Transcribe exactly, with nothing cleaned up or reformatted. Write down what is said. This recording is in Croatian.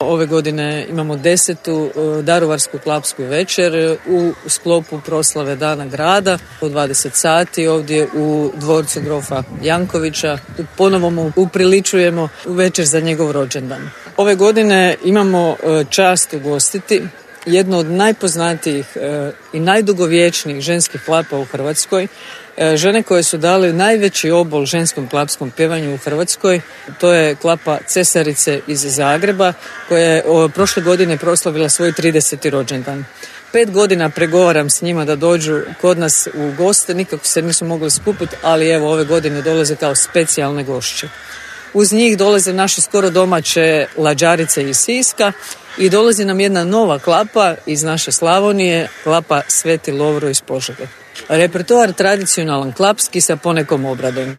ove godine imamo desetu daruvarsku klapsku večer u sklopu proslave Dana grada u dvadeset sati ovdje u dvorcu grofa Jankovića. Ponovo mu upriličujemo večer za njegov rođendan. Ove godine imamo čast ugostiti jedno od najpoznatijih e, i najdugovječnijih ženskih klapa u Hrvatskoj. E, žene koje su dali najveći obol ženskom klapskom pjevanju u Hrvatskoj, to je klapa Cesarice iz Zagreba, koja je o, prošle godine proslavila svoj trideseti rođendan. Pet godina pregovaram s njima da dođu kod nas u goste, nikako se nisu mogli skupiti, ali evo ove godine dolaze kao specijalne gošće. Uz njih dolaze naše skoro domaće lađarice iz Siska i dolazi nam jedna nova klapa iz naše Slavonije, klapa Sveti Lovro iz Požege. Repertoar tradicionalan klapski sa ponekom obradom.